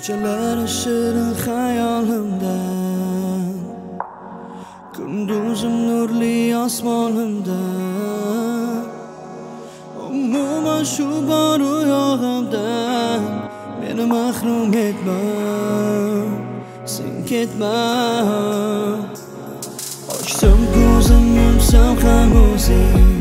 Kechalar shirin xayolimdan, kunduzim nurli osmonimdan. Umuman shu bor u yog'imdan meni mahrum etma, sen ketma. Ochsam ko'zim, yumsam ham o'zing,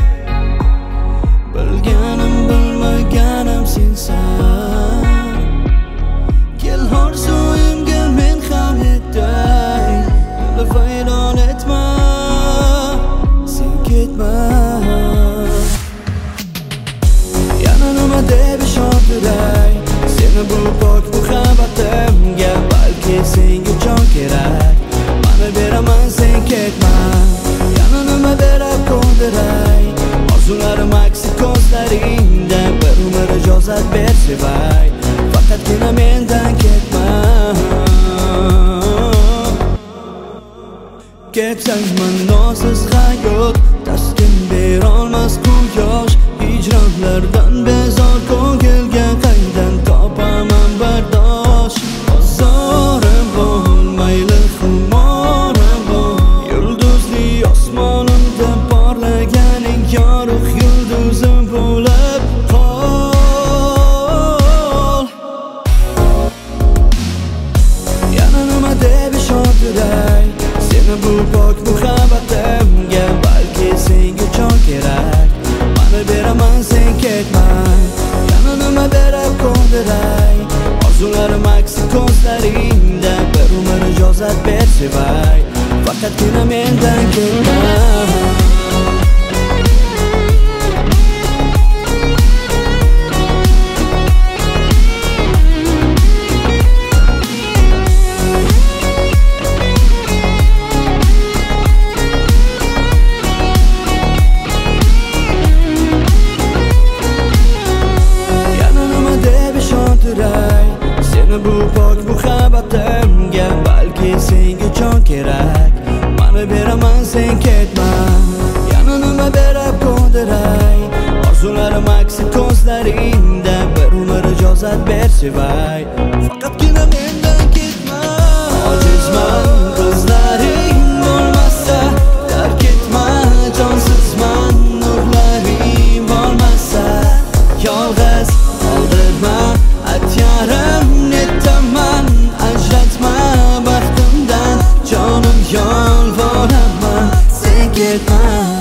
bilganim bilmaganim sensan. Kel orzuimga men ham yetay, meni vayron etma, sen ketma. Yana nima deb ishontiray seni bu pok muhabbatimga? Balki senga jon kerak, mani beraman, sen ketma. Yana nima berib qo'ndiray orzularim aksi ko'zlaringda? Bir umr ijozat ber sevay, faqatgina mendan ketma. Ketsang ma'nosiz hayot, taskin berolmas quyosh. Hijronlardan bezor ko'ngilga qaydan topaman bardosh? Ozorim bo'l, mayli xumorim bo'l, yulduzli osmonimda porlaganing yorug' yulduzim bo'lib qol. Yana nima deb ishontiray seni bu pok muhabbatimga? Balki senga jon kerak, mani beraman, sen ketma. Yana nima berib qo'ndiray orzularim aksi ko'zlaringda? Bir umr ijozat ber sevay, faqatgina mendan ketma. Seni bu pok muhabbatimga, balki senga jon kerak, mani beraman, sen ketma. Yana nima berib qo'ndiray orzularim aksi ko'zlaringda? Bir umr ijozat ber sevay, faqatgina mendan ketma. Ojizman, ko'zlaring bo'lmasa tark etma. Jonsizman, nurlaring bo'lmasa yolg'iz qoldirma. Atyarim netaman, ajratma baxtimdan, jonim yolvoraman, sen ketma.